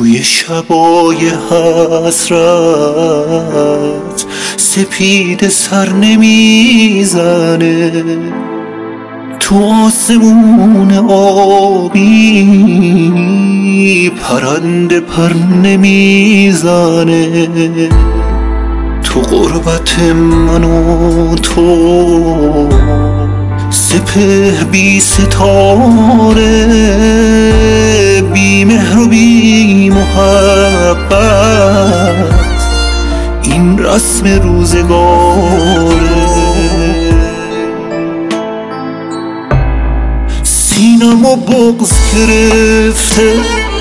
توی شبای حسرت سپید سر نمیزنه، تو آسمون آبی پرنده پر نمیزنه. تو غربت من و تو سپهر بی ستاره، بی مهر و بی محبت این رسم روزگاره. سینمو بغض گرفته،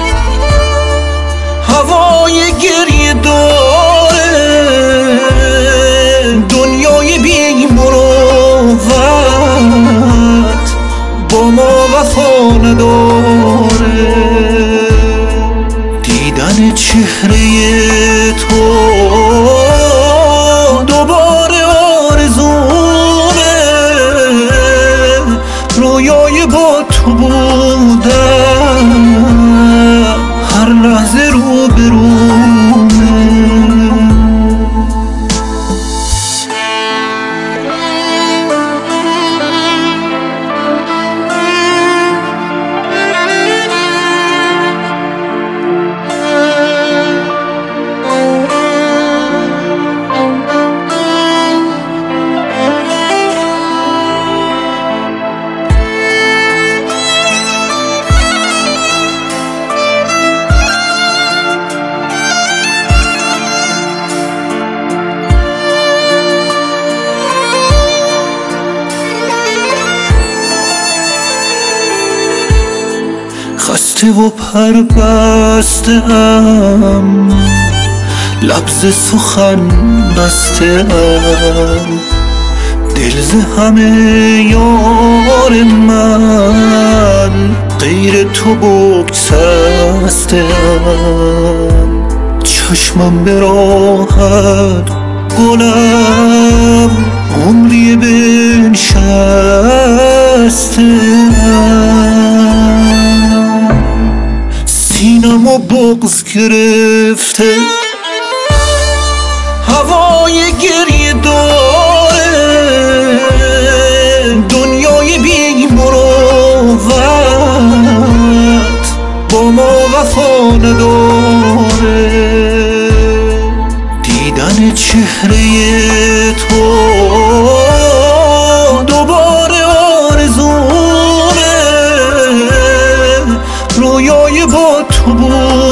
هوای گریه داره، دنیای بی مروت با ما وفا نداره. دیدن چهره تو دوباره آرزونه، رویای با تو بودم هر لحظه رو برونه. خسته و پربسته ام، لبز سخن بسته ام، دل ز همه یار من غیر تو بگسسته ام. چشمم به راحت گلم عمری بنشسته ام. سینمو بغض گرفته، هوای گریه داره، دنیای بی مروت با ما وفا نداره. دیدن چهره تو دوباره آرزونه، رویای با تو بود